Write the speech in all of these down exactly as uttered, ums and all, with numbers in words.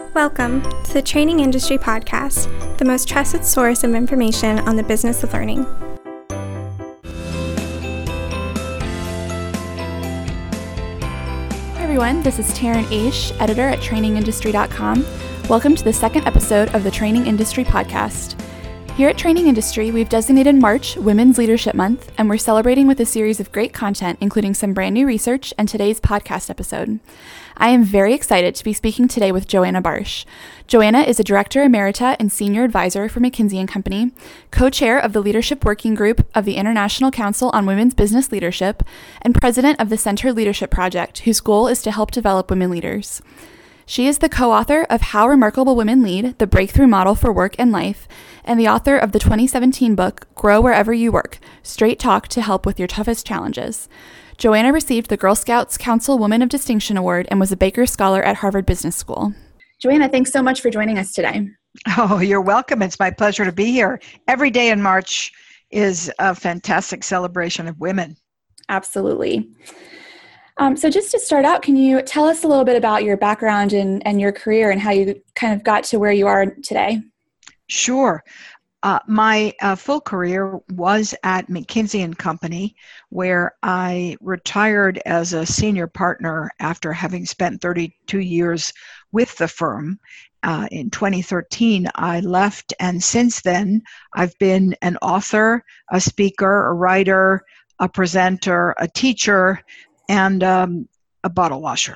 Welcome to the Training Industry Podcast, the most trusted source of information on the business of learning. Hi everyone, this is Taryn Aish, editor at training industry dot com. Welcome to the second episode of the Training Industry Podcast. Here at Training Industry, we've designated March Women's Leadership Month, and we're celebrating with a series of great content, including some brand new research and today's podcast episode. I am very excited to be speaking today with Joanna Barsh. Joanna is a Director Emerita and Senior Advisor for McKinsey and Company, co-chair of the Leadership Working Group of the International Council on Women's Business Leadership, and president of the Center Leadership Project, whose goal is to help develop women leaders. She is the co-author of How Remarkable Women Lead, the Breakthrough Model for Work and Life, and the author of the twenty seventeen book, Grow Wherever You Work, Straight Talk to Help with Your Toughest Challenges. Joanna received the Girl Scouts Council Woman of Distinction Award and was a Baker Scholar at Harvard Business School. Joanna, thanks so much for joining us today. Oh, you're welcome. It's my pleasure to be here. Every day in March is a fantastic celebration of women. Absolutely. Um, so just to start out, can you tell us a little bit about your background and, and your career and how you kind of got to where you are today? Sure. Uh, my uh, full career was at McKinsey and Company, where I retired as a senior partner after having spent thirty-two years with the firm. Uh, in twenty thirteen, I left, and since then, I've been an author, a speaker, a writer, a presenter, a teacher, and um, a bottle washer.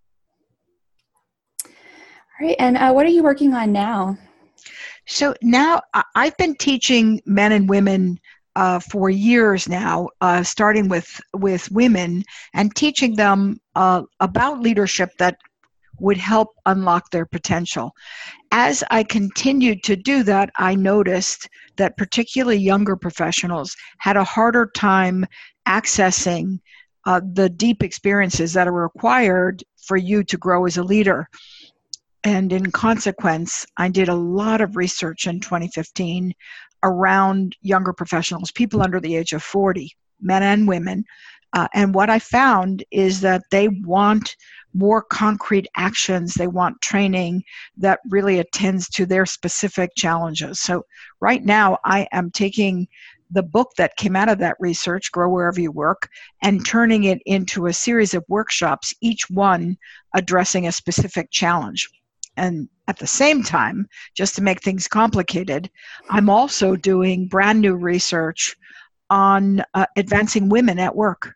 All right. And uh, what are you working on now? So now I've been teaching men and women uh, for years now, uh, starting with, with women and teaching them uh, about leadership that would help unlock their potential. As I continued to do that, I noticed that particularly younger professionals had a harder time accessing uh, the deep experiences that are required for you to grow as a leader. And in consequence, I did a lot of research in twenty fifteen around younger professionals, people under the age of forty, men and women. Uh, and what I found is that they want more concrete actions. They want training that really attends to their specific challenges. So right now, I am taking the book that came out of that research, Grow Wherever You Work, and turning it into a series of workshops, each one addressing a specific challenge. And at the same time, just to make things complicated, I'm also doing brand new research on uh, advancing women at work.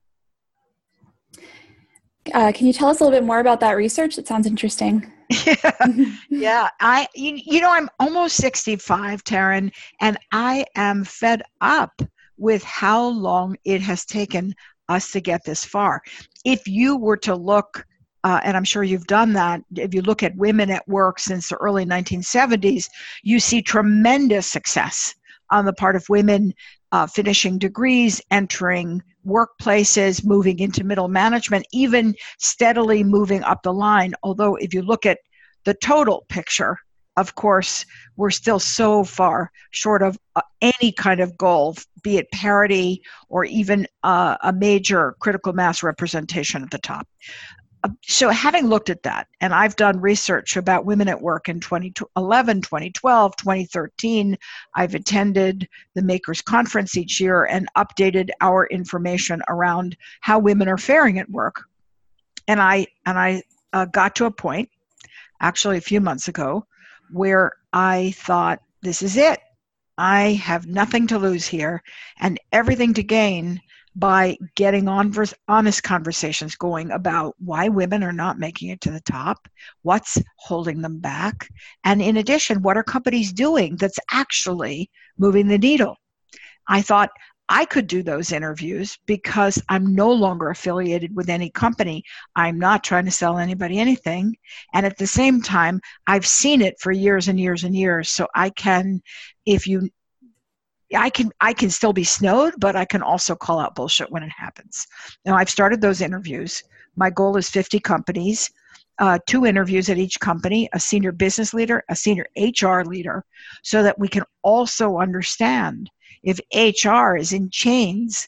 Uh, can you tell us a little bit more about that research? It sounds interesting. Yeah, yeah. I, you, you know, I'm almost sixty-five, Taryn, and I am fed up with how long it has taken us to get this far. If you were to look Uh, and I'm sure you've done that, if you look at women at work since the early nineteen seventies, you see tremendous success on the part of women uh, finishing degrees, entering workplaces, moving into middle management, even steadily moving up the line. Although if you look at the total picture, of course, we're still so far short of uh, any kind of goal, be it parity or even uh, a major critical mass representation at the top. So having looked at that, and I've done research about women at work in twenty eleven, twenty twelve, twenty thirteen, I've attended the Makers Conference each year and updated our information around how women are faring at work. And I and I uh, got to a point, actually a few months ago, where I thought, this is it. I have nothing to lose here and everything to gain by getting on honest conversations going about why women are not making it to the top, what's holding them back, and in addition, what are companies doing that's actually moving the needle. I thought I could do those interviews because I'm no longer affiliated with any company. I'm not trying to sell anybody anything. And at the same time, I've seen it for years and years and years. So I can, if you I can I can still be snowed, but I can also call out bullshit when it happens. Now, I've started those interviews. My goal is fifty companies, uh, two interviews at each company, a senior business leader, a senior H R leader, so that we can also understand if H R is in chains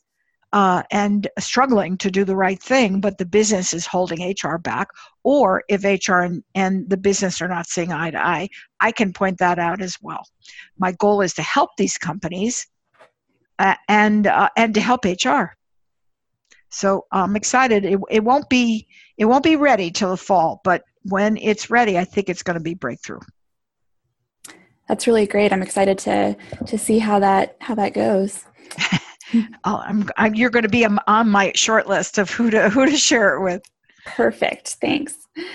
uh, and struggling to do the right thing, but the business is holding H R back, or if H R and, and the business are not seeing eye to eye, I can point that out as well. My goal is to help these companies uh, and uh, and to help H R. So I'm excited. It, it won't be it won't be ready till the fall, but when it's ready, I think it's going to be breakthrough. That's really great. I'm excited to to see how that how that goes. oh, I'm, I'm, you're going to be on my short list of who to who to share it with. Perfect. Thanks.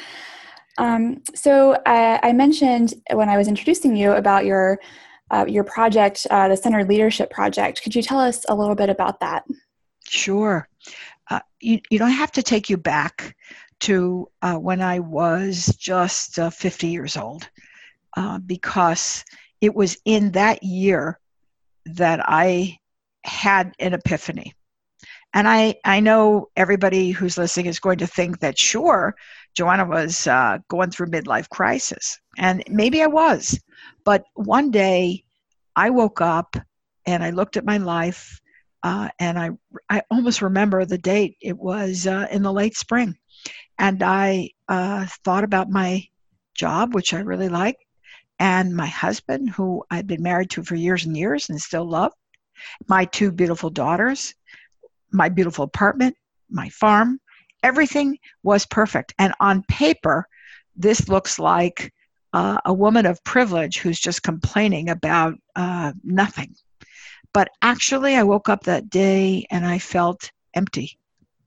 Um, so I, I mentioned when I was introducing you about your uh, your project, uh, the Centered Leadership Project. Could you tell us a little bit about that? Sure. Uh, you, you don't have to take you back to uh, when I was just uh, fifty years old, uh, because it was in that year that I had an epiphany. And I, I know everybody who's listening is going to think that, sure, Joanna was uh, going through midlife crisis. And maybe I was. But one day I woke up and I looked at my life uh, and I, I almost remember the date. It was uh, in the late spring. And I uh, thought about my job, which I really liked, and my husband, who I'd been married to for years and years and still love, my two beautiful daughters, my beautiful apartment, my farm. Everything was perfect. And on paper, this looks like uh, a woman of privilege who's just complaining about uh, nothing. But actually, I woke up that day and I felt empty.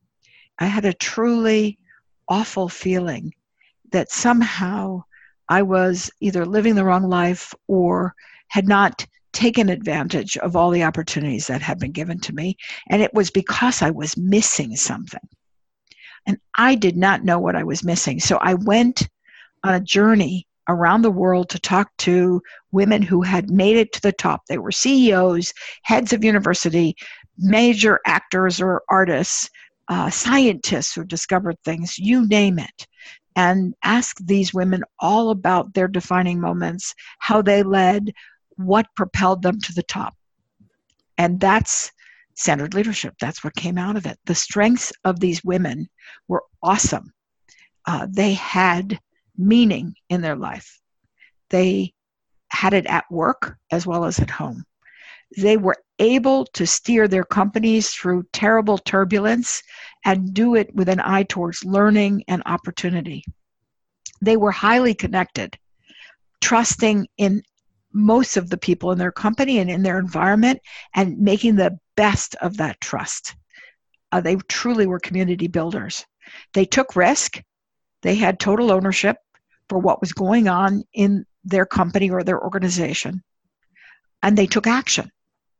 I had a truly awful feeling that somehow I was either living the wrong life or had not taken advantage of all the opportunities that had been given to me. And it was because I was missing something. And I did not know what I was missing. So I went on a journey around the world to talk to women who had made it to the top. They were C E Os, heads of university, major actors or artists, uh, scientists who discovered things, you name it. And ask these women all about their defining moments, how they led, what propelled them to the top. And that's centered leadership. That's what came out of it. The strengths of these women were awesome. Uh, they had meaning in their life. They had it at work as well as at home. They were able to steer their companies through terrible turbulence and do it with an eye towards learning and opportunity. They were highly connected, trusting in most of the people in their company and in their environment and making the best of that trust. Uh, they truly were community builders. They took risk. They had total ownership for what was going on in their company or their organization. And they took action.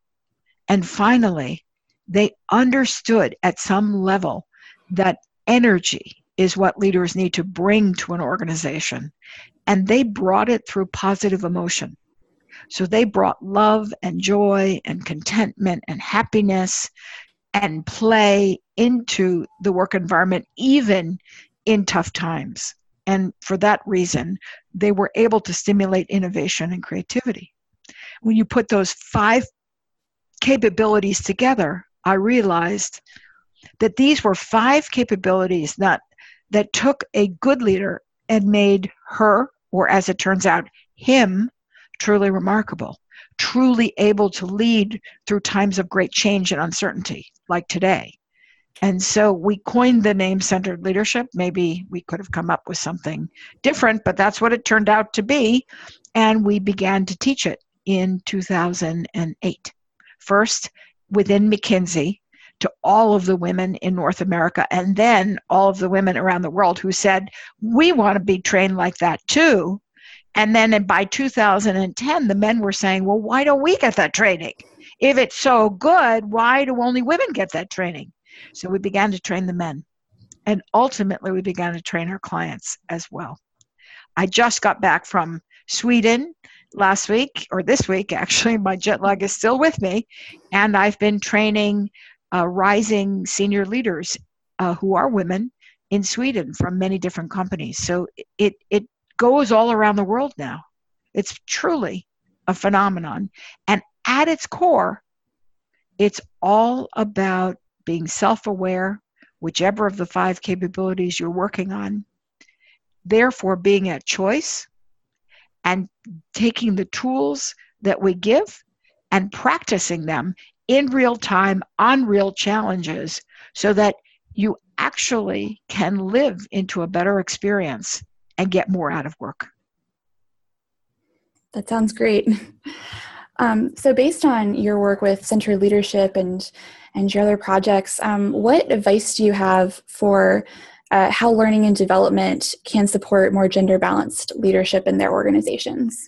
And finally, they understood at some level that energy is what leaders need to bring to an organization. And they brought it through positive emotion. So they brought love and joy and contentment and happiness and play into the work environment, even in tough times. And for that reason, they were able to stimulate innovation and creativity. When you put those five capabilities together, I realized that these were five capabilities that, that took a good leader and made her, or as it turns out, him, truly remarkable, truly able to lead through times of great change and uncertainty, like today. And so we coined the name Centered Leadership. Maybe we could have come up with something different, but that's what it turned out to be. And we began to teach it in two thousand eight. First, within McKinsey, to all of the women in North America, and then all of the women around the world who said, we want to be trained like that too. And then by two thousand ten, the men were saying, well, why don't we get that training? If it's so good, why do only women get that training? So we began to train the men. And ultimately, we began to train our clients as well. I just got back from Sweden last week, or this week, actually. My jet lag is still with me. And I've been training uh, rising senior leaders uh, who are women in Sweden from many different companies. So it it goes all around the world now. It's truly a phenomenon. And at its core, it's all about being self-aware, whichever of the five capabilities you're working on, therefore being at choice and taking the tools that we give and practicing them in real time on real challenges so that you actually can live into a better experience and get more out of work. That sounds great. Um, so based on your work with Center Leadership and, and your other projects, um, what advice do you have for uh, how learning and development can support more gender-balanced leadership in their organizations?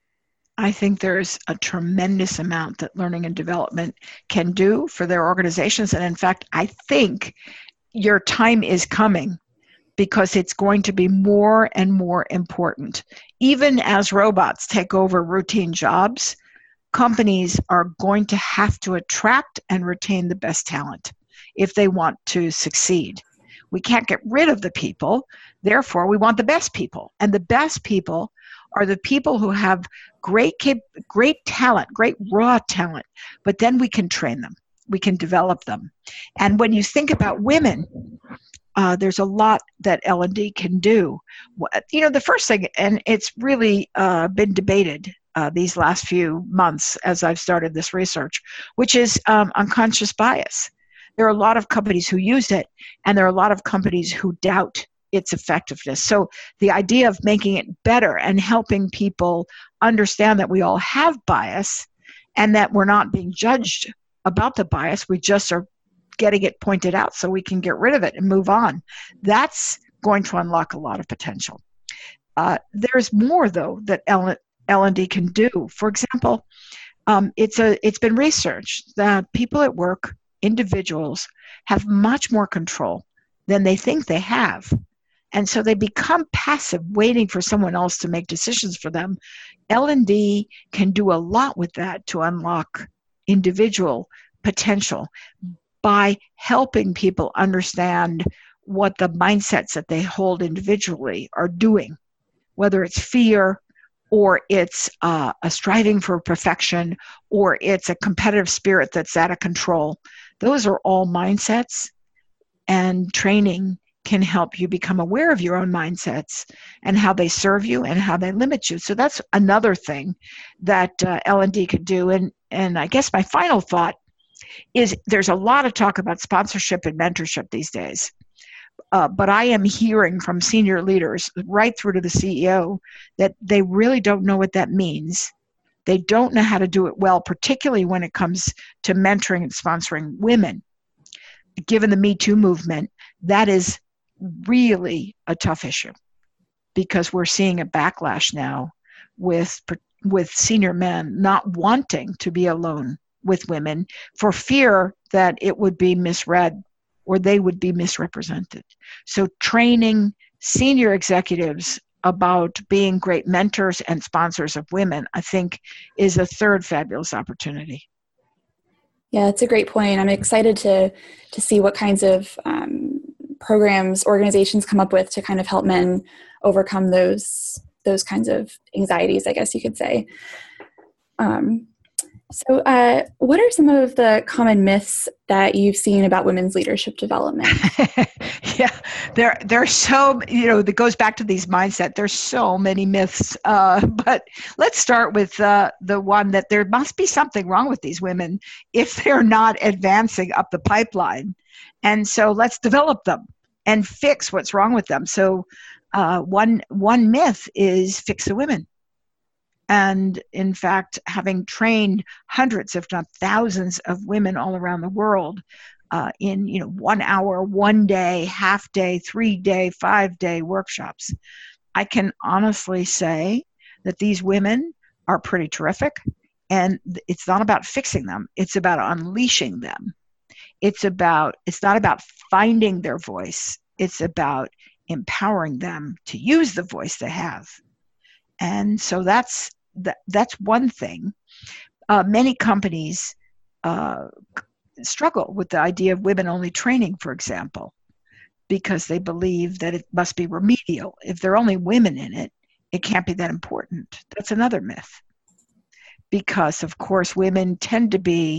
I think there's a tremendous amount that learning and development can do for their organizations. And in fact, I think your time is coming because it's going to be more and more important. Even as robots take over routine jobs, companies are going to have to attract and retain the best talent if they want to succeed. We can't get rid of the people, therefore we want the best people. And the best people are the people who have great cap- great talent, great raw talent, but then we can train them, we can develop them. And when you think about women, uh, there's a lot that L and D can do. You know, the first thing, and it's really uh, been debated uh, these last few months as I've started this research, which is um, unconscious bias. There are a lot of companies who use it, and there are a lot of companies who doubt its effectiveness. So the idea of making it better and helping people understand that we all have bias and that we're not being judged about the bias, we just are getting it pointed out so we can get rid of it and move on. That's going to unlock a lot of potential. Uh, there's more, though, that L and D can do. For example, um, it's a it's been researched that people at work, individuals, have much more control than they think they have. And so they become passive, waiting for someone else to make decisions for them. L and D can do a lot with that to unlock individual potential by helping people understand what the mindsets that they hold individually are doing, whether it's fear or it's uh, a striving for perfection or it's a competitive spirit that's out of control. Those are all mindsets, and training can help you become aware of your own mindsets and how they serve you and how they limit you. So that's another thing that uh, L and D could do. And, and I guess my final thought is there's a lot of talk about sponsorship and mentorship these days. Uh, but I am hearing from senior leaders right through to the C E O that they really don't know what that means. They don't know how to do it well, particularly when it comes to mentoring and sponsoring women. Given the Me Too movement, that is really a tough issue because we're seeing a backlash now with with senior men not wanting to be alone with women for fear that it would be misread or they would be misrepresented. So training senior executives about being great mentors and sponsors of women, I think, is a third fabulous opportunity. Yeah, that's a great point. I'm excited to to see what kinds of um, programs organizations come up with to kind of help men overcome those those kinds of anxieties, I guess you could say. Um, so uh, what are some of the common myths that you've seen about women's leadership development? Yeah, there there's so, you know, that goes back to these mindset. There's so many myths, uh, but let's start with uh, the one that there must be something wrong with these women if they're not advancing up the pipeline. And so let's develop them and fix what's wrong with them. So uh, one one myth is fix the women. And in fact, having trained hundreds, if not thousands, of women all around the world uh, in, you know, one hour, one day, half day, three day, five day workshops, I can honestly say that these women are pretty terrific. And it's not about fixing them. It's about unleashing them. It's about, it's not about finding their voice. It's about empowering them to use the voice they have. And so that's, That, that's one thing. Uh, many companies uh, struggle with the idea of women-only training, for example, because they believe that it must be remedial. If there are only women in it, it can't be that important. That's another myth. Because, of course, women tend to be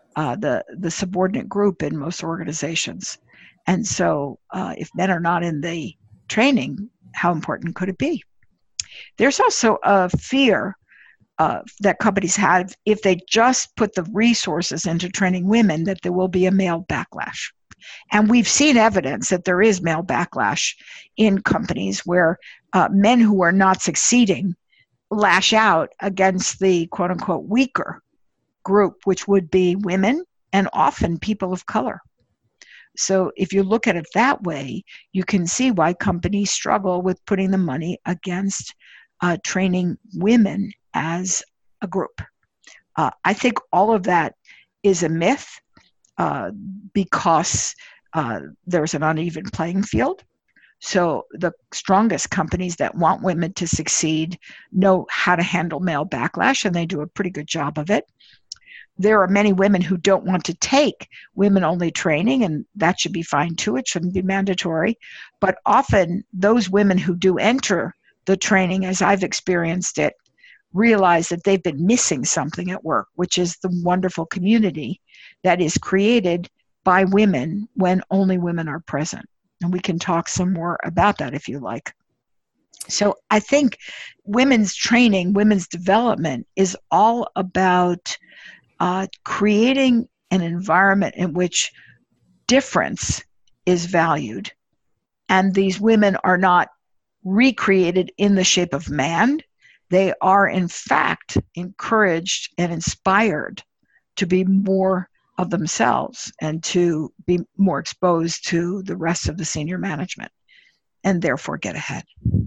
uh, the, the subordinate group in most organizations. And so uh, if men are not in the training, how important could it be? There's also a fear uh, that companies have if they just put the resources into training women that there will be a male backlash. And we've seen evidence that there is male backlash in companies where uh, men who are not succeeding lash out against the quote unquote weaker group, which would be women and often people of color. So if you look at it that way, you can see why companies struggle with putting the money against uh, training women as a group. Uh, I think all of that is a myth uh, because uh, there's an uneven playing field. So the strongest companies that want women to succeed know how to handle male backlash, and they do a pretty good job of it. There are many women who don't want to take women-only training, and that should be fine too. It shouldn't be mandatory. But often those women who do enter the training, as I've experienced it, realize that they've been missing something at work, which is the wonderful community that is created by women when only women are present. And we can talk some more about that if you like. So I think women's training, women's development is all about uh, creating an environment in which difference is valued. And these women are not recreated in the shape of man. They are, in fact, encouraged and inspired to be more of themselves and to be more exposed to the rest of the senior management and therefore get ahead.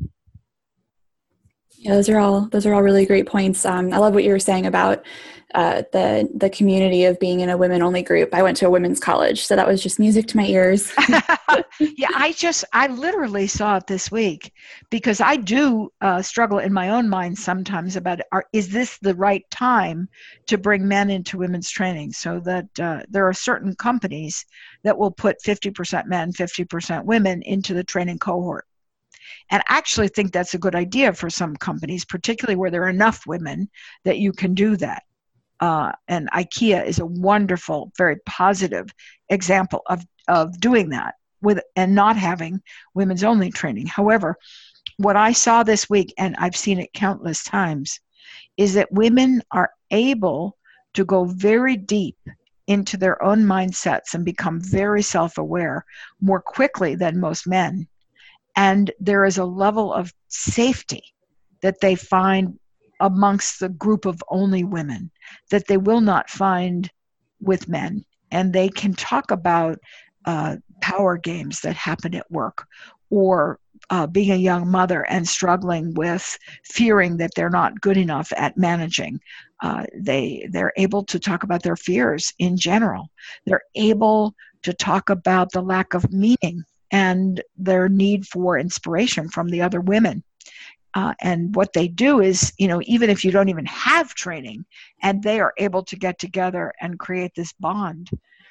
Yeah, those are all those are all really great points. Um, I love what you were saying about uh, the the community of being in a women-only group. I went to a women's college, so that was just music to my ears. Yeah, I just, I literally saw it this week because I do uh, struggle in my own mind sometimes about, are, is this the right time to bring men into women's training? So that uh, there are certain companies that will put fifty percent men, fifty percent women into the training cohort. And I actually think that's a good idea for some companies, particularly where there are enough women that you can do that. Uh, and IKEA is a wonderful, very positive example of, of doing that with and not having women's only training. However, what I saw this week, and I've seen it countless times, is that women are able to go very deep into their own mindsets and become very self-aware more quickly than most men. And there is a level of safety that they find amongst the group of only women that they will not find with men. And they can talk about uh, power games that happen at work, or uh, being a young mother and struggling with fearing that they're not good enough at managing. Uh, they, they're able to talk about their fears in general. They're able to talk about the lack of meaning and their need for inspiration from the other women. Uh, and what they do is, you know, even if you don't even have training and they are able to get together and create this bond,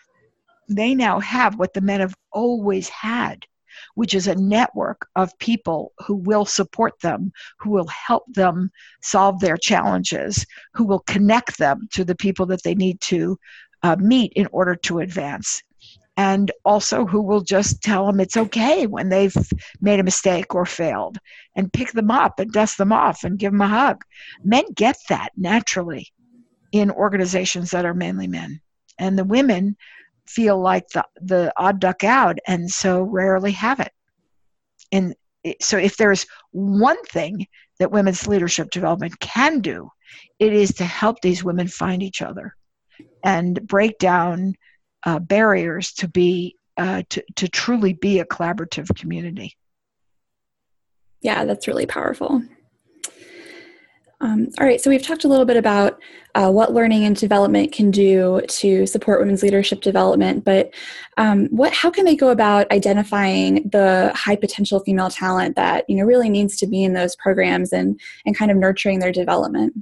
they now have what the men have always had, which is a network of people who will support them, who will help them solve their challenges, who will connect them to the people that they need to uh, meet in order to advance. And also who will just tell them it's okay when they've made a mistake or failed, and pick them up and dust them off and give them a hug. Men get that naturally in organizations that are mainly men. And the women feel like the, the odd duck out and so rarely have it. And so if there's one thing that women's leadership development can do, it is to help these women find each other and break down Uh, barriers to be uh, to, to truly be a collaborative community. Yeah, that's really powerful. Um, all right, so we've talked a little bit about uh, what learning and development can do to support women's leadership development, but um, what how can they go about identifying the high potential female talent that, you know, really needs to be in those programs and and kind of nurturing their development?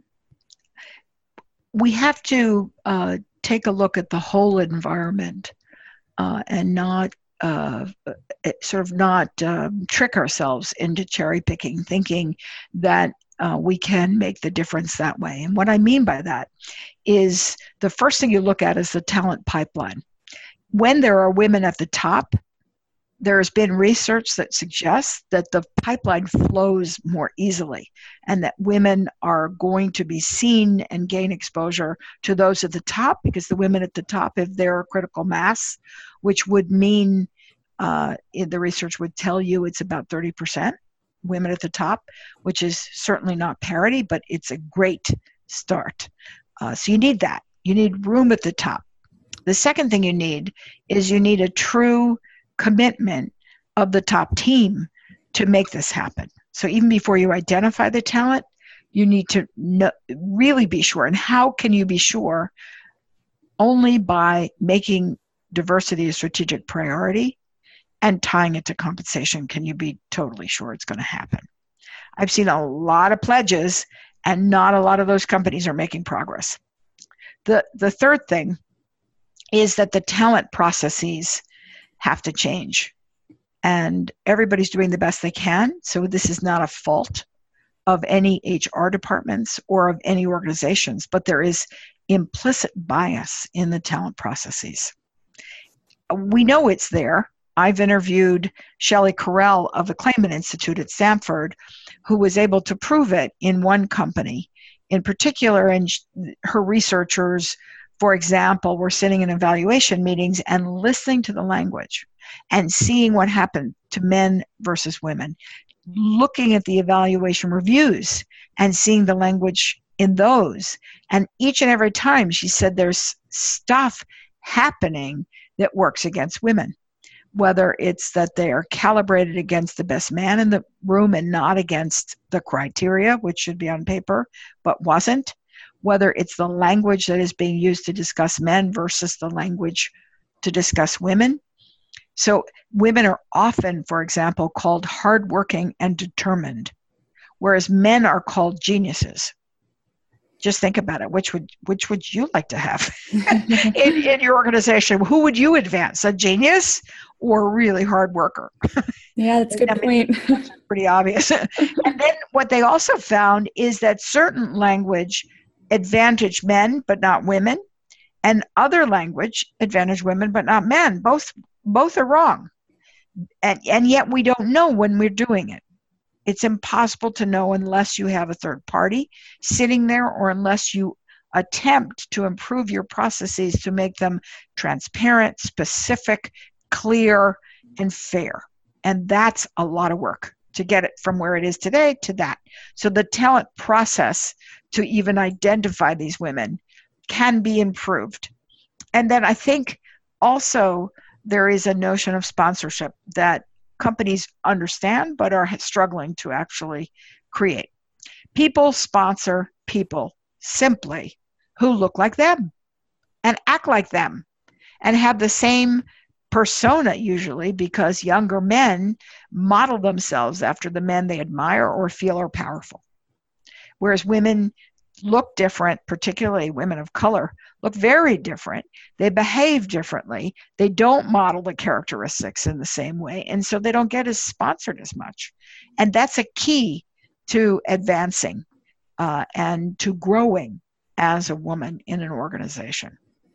We have to uh, take a look at the whole environment uh, and not uh, sort of not um, trick ourselves into cherry picking, thinking that uh, we can make the difference that way. And what I mean by that is the first thing you look at is the talent pipeline. When there are women at the top, there has been research that suggests that the pipeline flows more easily and that women are going to be seen and gain exposure to those at the top, because the women at the top have their critical mass, which would mean uh, the research would tell you it's about thirty percent women at the top, which is certainly not parity, but it's a great start. Uh, so you need that. You need room at the top. The second thing you need is you need a true commitment of the top team to make this happen. So even before you identify the talent, you need to know, really be sure. And how can you be sure? Only by making diversity a strategic priority and tying it to compensation can you be totally sure it's going to happen. I've seen a lot of pledges and not a lot of those companies are making progress. The, the third thing is that the talent processes have to change. And everybody's doing the best they can. So this is not a fault of any H R departments or of any organizations, but there is implicit bias in the talent processes. We know it's there. I've interviewed Shelley Carell of the Clayman Institute at Stanford, who was able to prove it in one company. In particular, and her researchers, for example, were sitting in evaluation meetings and listening to the language and seeing what happened to men versus women, looking at the evaluation reviews and seeing the language in those. And each and every time she said there's stuff happening that works against women, whether it's that they are calibrated against the best man in the room and not against the criteria, which should be on paper, but wasn't, whether it's the language that is being used to discuss men versus the language to discuss women. So women are often, for example, called hardworking and determined, whereas men are called geniuses. Just think about it. Which would which would you like to have in, in your organization? Who would you advance, a genius or a really hard worker? Yeah, that's a good I mean, point. That's pretty obvious. And then what they also found is that certain language advantage men but not women, and other language advantage women but not men. Both both are wrong. And and yet we don't know when we're doing it. It's impossible to know unless you have a third party sitting there or unless you attempt to improve your processes to make them transparent, specific, clear, and fair. And that's a lot of work to get it from where it is today to that. So the talent process to even identify these women can be improved. And then I think also there is a notion of sponsorship that companies understand but are struggling to actually create. People sponsor people simply who look like them and act like them and have the same persona usually, because younger men model themselves after the men they admire or feel are powerful. Whereas women look different, particularly women of color, look very different. They behave differently. They don't model the characteristics in the same way, and so they don't get as sponsored as much. And that's a key to advancing uh, and to growing as a woman in an organization.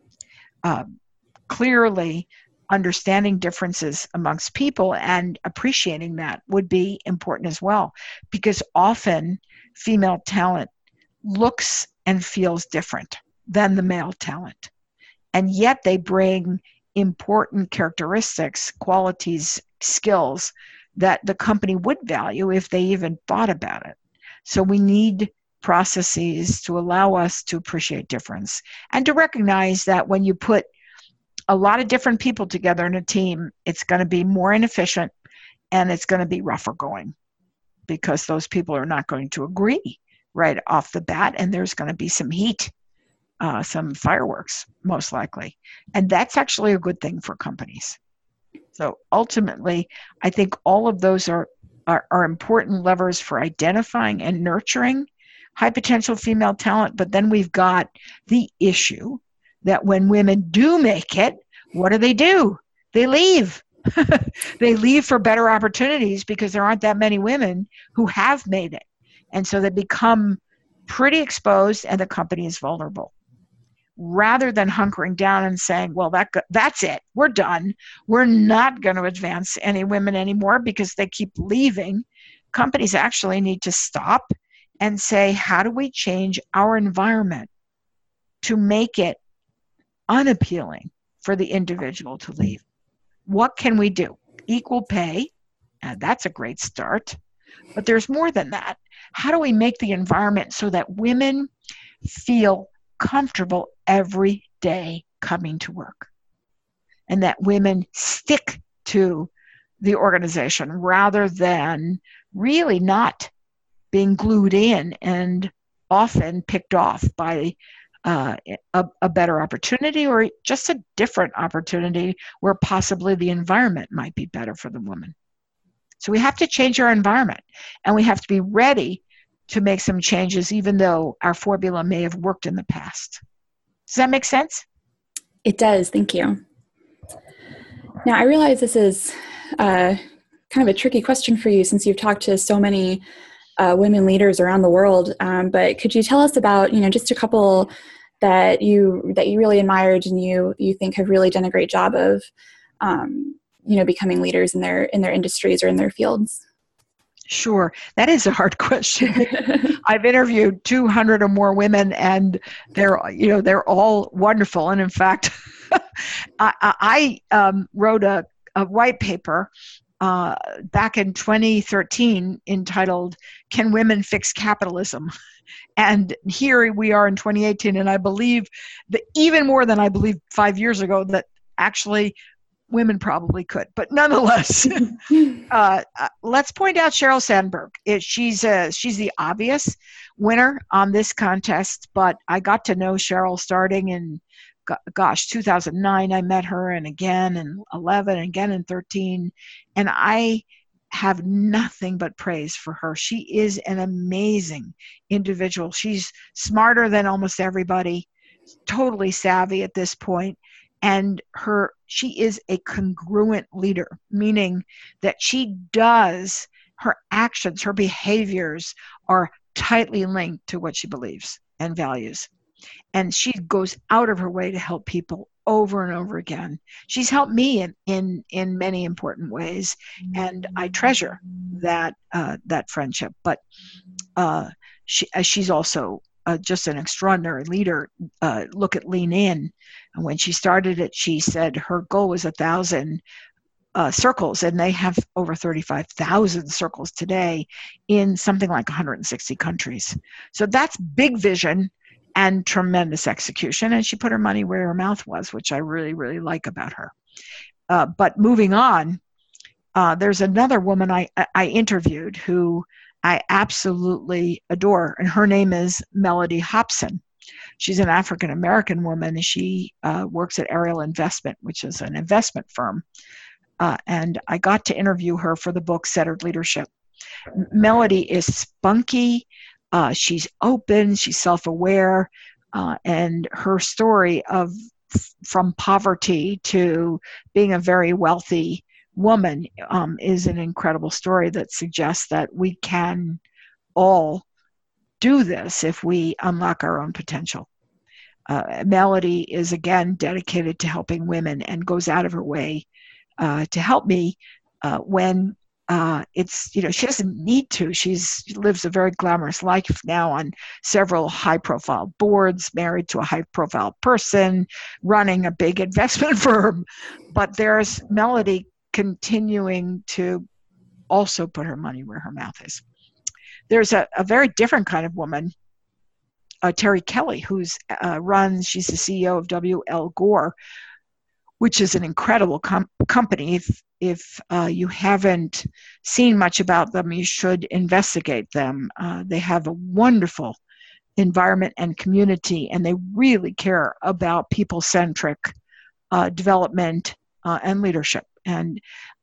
Uh, clearly, understanding differences amongst people and appreciating that would be important as well, because often female talent looks and feels different than the male talent. And yet they bring important characteristics, qualities, skills that the company would value if they even thought about it. So we need processes to allow us to appreciate difference and to recognize that when you put a lot of different people together in a team, it's going to be more inefficient and it's going to be rougher going because those people are not going to agree right off the bat, and there's going to be some heat, uh, some fireworks, most likely. And that's actually a good thing for companies. So ultimately, I think all of those are, are, are important levers for identifying and nurturing high potential female talent. But then we've got the issue that when women do make it, what do they do? They leave. They leave for better opportunities because there aren't that many women who have made it. And so they become pretty exposed and the company is vulnerable. Rather than hunkering down and saying, well, that that's it, we're done, we're not going to advance any women anymore because they keep leaving, companies actually need to stop and say, how do we change our environment to make it unappealing for the individual to leave? What can we do? Equal pay, uh, that's a great start, but there's more than that. How do we make the environment so that women feel comfortable every day coming to work, and that women stick to the organization rather than really not being glued in and often picked off by uh, a, a better opportunity or just a different opportunity where possibly the environment might be better for the woman. So we have to change our environment, and we have to be ready to make some changes, even though our formula may have worked in the past. Does that make sense? It does. Thank you. Now, I realize this is uh, kind of a tricky question for you since you've talked to so many uh, women leaders around the world. Um, but could you tell us about, you know, just a couple that you that you really admired and you you think have really done a great job of, um, you know, becoming leaders in their in their industries or in their fields? Sure. That is a hard question. I've interviewed two hundred or more women, and they're, you know, they're all wonderful. And in fact, I, I um, wrote a, a white paper uh, back in twenty thirteen entitled, "Can Women Fix Capitalism?" And here we are in twenty eighteen, and I believe that even more than I believed five years ago, that actually women probably could, but nonetheless, uh, uh, let's point out Sheryl Sandberg. It, she's uh, she's the obvious winner on this contest, but I got to know Sheryl starting in, gosh, two thousand nine. I met her, and again in eleven, and again in thirteen, and I have nothing but praise for her. She is an amazing individual. She's smarter than almost everybody, totally savvy at this point. And her, she is a congruent leader, meaning that she does, her actions, her behaviors are tightly linked to what she believes and values. And she goes out of her way to help people over and over again. She's helped me in in, in many important ways, and I treasure that uh, that friendship. But uh, she she's also Uh, just an extraordinary leader. Uh, look at Lean In. And when she started it, she said her goal was a thousand uh, circles, and they have over thirty-five thousand circles today in something like one hundred sixty countries. So that's big vision and tremendous execution. And she put her money where her mouth was, which I really, really like about her. Uh, but moving on, uh, there's another woman I, I interviewed who I absolutely adore, and her name is Melody Hobson. She's an African-American woman. She uh, works at Ariel Investment, which is an investment firm. Uh, and I got to interview her for the book Centered Leadership. Melody is spunky. Uh, she's open. She's self-aware. Uh, and her story of from poverty to being a very wealthy woman um, is an incredible story that suggests that we can all do this if we unlock our own potential. Uh, Melody is, again, dedicated to helping women and goes out of her way uh, to help me uh, when uh, it's, you know, she doesn't need to. She's, she lives a very glamorous life now on several high-profile boards, married to a high-profile person, running a big investment firm. But there's Melody continuing to also put her money where her mouth is. There's a, a very different kind of woman, uh, Terry Kelly, who's uh, runs, she's the C E O of W L Gore, which is an incredible com- company. If, if uh, you haven't seen much about them, you should investigate them. Uh, they have a wonderful environment and community, and they really care about people-centric uh, development uh, and leadership. And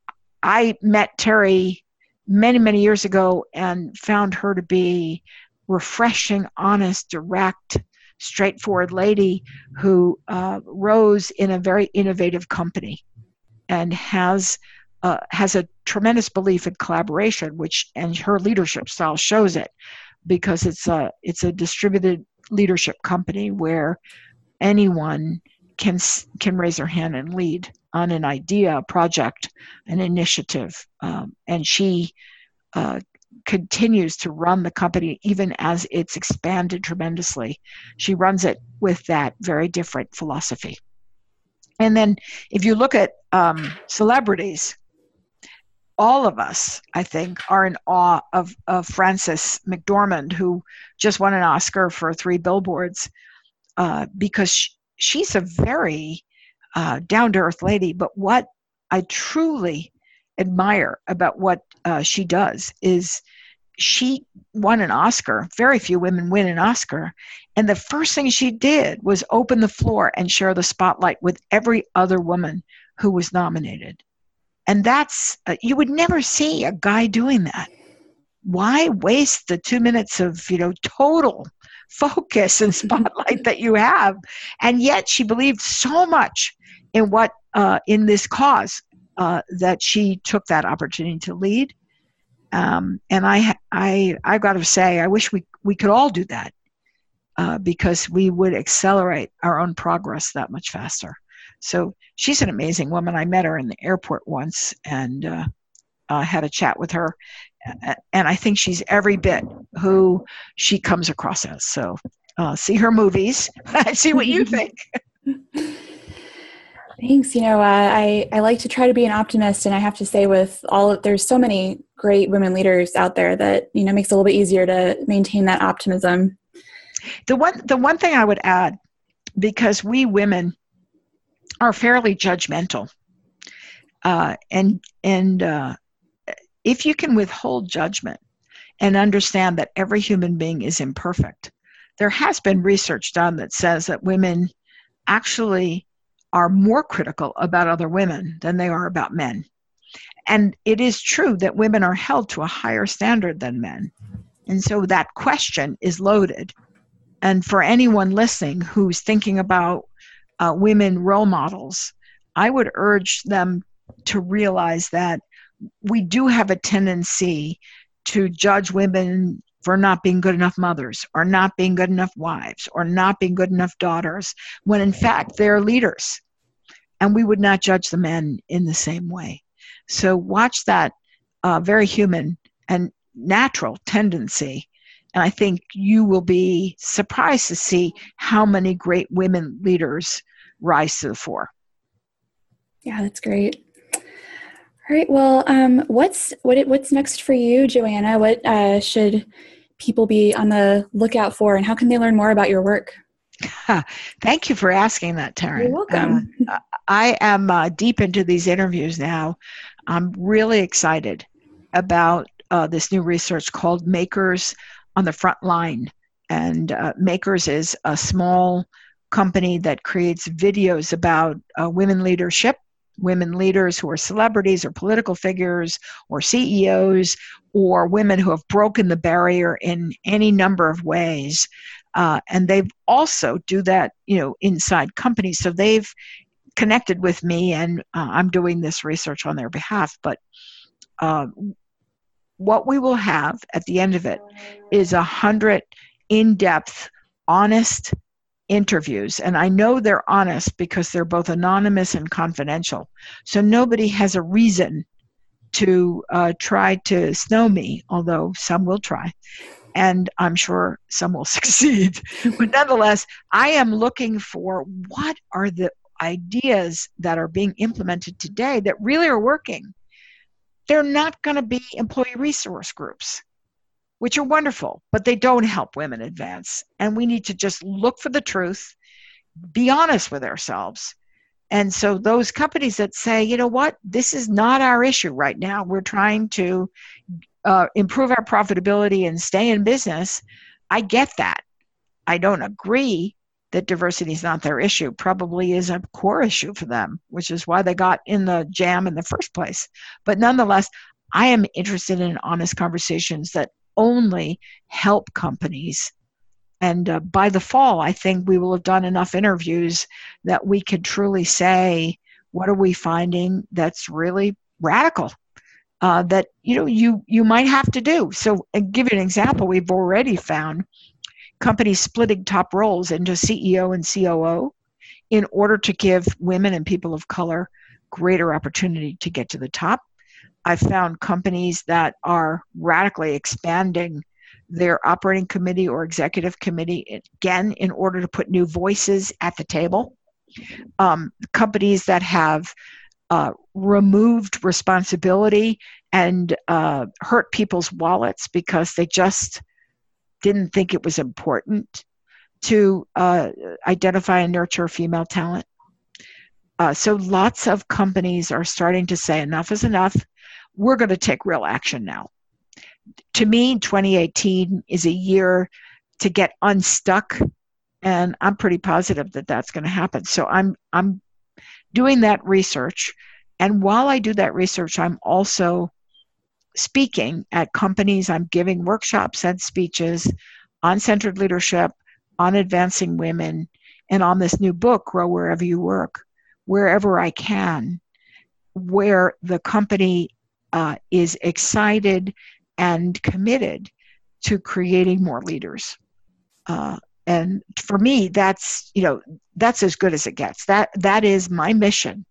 I met Terry many, many years ago and found her to be refreshing, honest, direct, straightforward lady who uh, rose in a very innovative company and has uh, has a tremendous belief in collaboration, which, and her leadership style shows it. because it's a it's a distributed leadership company where anyone can can raise their hand and lead on an idea, a project, an initiative, um, and she uh, continues to run the company even as it's expanded tremendously. She runs it with that very different philosophy. And then if you look at um, celebrities, all of us, I think, are in awe of, of Frances McDormand, who just won an Oscar for Three Billboards, uh, because she, she's a very uh, down-to-earth lady. But what I truly admire about what uh, she does is she won an Oscar. Very few women win an Oscar. And the first thing she did was open the floor and share the spotlight with every other woman who was nominated. And that's, uh, you would never see a guy doing that. Why waste the two minutes of, you know, total focus and spotlight that you have? And yet she believed so much in what, uh, in this cause, uh, that she took that opportunity to lead. Um, and I, I, I got to say, I wish we, we could all do that, uh, because we would accelerate our own progress that much faster. So she's an amazing woman. I met her in the airport once and uh, uh, had a chat with her. And I think she's every bit who she comes across as. So uh, see her movies and see what you think. Thanks. You know, uh, I, I like to try to be an optimist. And I have to say with all of, there's so many great women leaders out there that, you know, makes it a little bit easier to maintain that optimism. The one, the one thing I would add, because we women are fairly judgmental. Uh, and and uh, if you can withhold judgment and understand that every human being is imperfect, there has been research done that says that women actually are more critical about other women than they are about men. And it is true that women are held to a higher standard than men. And so that question is loaded. And for anyone listening who's thinking about Uh, women role models, I would urge them to realize that we do have a tendency to judge women for not being good enough mothers, or not being good enough wives, or not being good enough daughters, when in fact they're leaders. And we would not judge the men in the same way. So watch that uh, very human and natural tendency. And I think you will be surprised to see how many great women leaders rise to the fore. Yeah, that's great. All right. Well, um, what's what what's next for you, Joanna? What uh, should people be on the lookout for, and how can they learn more about your work? Thank you for asking that, Taryn. You're welcome. Uh, I am uh, deep into these interviews now. I'm really excited about uh, this new research called Makers on the Front Line. And uh, Makers is a small company that creates videos about uh, women leadership, women leaders who are celebrities or political figures or C E Os, or women who have broken the barrier in any number of ways. Uh, and they also do that, you know, inside companies. So they've connected with me, and uh, I'm doing this research on their behalf. But uh, what we will have at the end of it is a hundred in-depth, honest interviews. And I know they're honest because they're both anonymous and confidential. So nobody has a reason to uh, try to snow me, although some will try. And I'm sure some will succeed. But nonetheless, I am looking for what are the ideas that are being implemented today that really are working. They're not going to be employee resource groups, which are wonderful, but they don't help women advance. And we need to just look for the truth, be honest with ourselves. And so those companies that say, you know what, this is not our issue right now, we're trying to uh, improve our profitability and stay in business, I get that. I don't agree that diversity is not their issue. Probably is a core issue for them, which is why they got in the jam in the first place. But nonetheless, I am interested in honest conversations that only help companies. And uh, by the fall, I think we will have done enough interviews that we could truly say, what are we finding that's really radical? uh, that you know you you might have to do. So, and give you an example, we've already found companies splitting top roles into C E O and C O O in order to give women and people of color greater opportunity to get to the top. I've found companies that are radically expanding their operating committee or executive committee, again, in order to put new voices at the table. Um, companies that have uh, removed responsibility and uh, hurt people's wallets because they just didn't think it was important to uh, identify and nurture female talent. Uh, so lots of companies are starting to say enough is enough. We're going to take real action now. To me, twenty eighteen is a year to get unstuck, and I'm pretty positive that that's going to happen. So I'm I'm doing that research, and while I do that research, I'm also speaking at companies. I'm giving workshops and speeches on centered leadership, on advancing women, and on this new book, Grow Wherever You Work, wherever I can, where the company uh, is excited and committed to creating more leaders. Uh, and for me, that's, you know, that's as good as it gets. That that is my mission,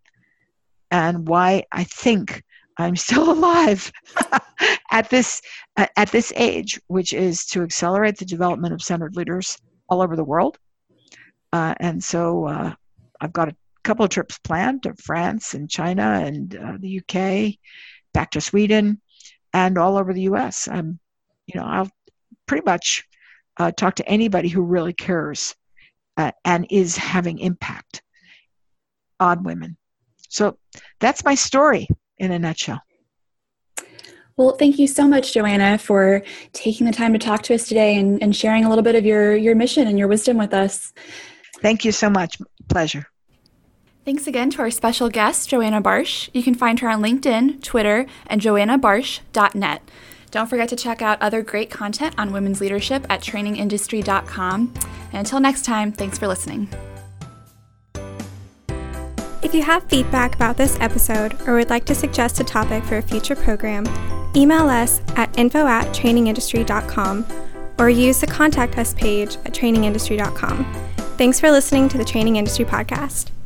and why I think I'm still alive at this uh, at this age, which is to accelerate the development of centered leaders all over the world. Uh, and so uh, I've got a couple of trips planned to France and China and uh, the U K, back to Sweden, and all over the U S. I'm, you know, I'll pretty much uh, talk to anybody who really cares uh, and is having impact on women. So that's my story in a nutshell. Well, thank you so much, Joanna, for taking the time to talk to us today and, and sharing a little bit of your, your mission and your wisdom with us. Thank you so much. Pleasure. Thanks again to our special guest, Joanna Barsh. You can find her on LinkedIn, Twitter, and joanna barsh dot net. Don't forget to check out other great content on women's leadership at training industry dot com. And until next time, thanks for listening. If you have feedback about this episode or would like to suggest a topic for a future program, email us at info at training industry dot com or use the Contact Us page at training industry dot com. Thanks for listening to the Training Industry Podcast.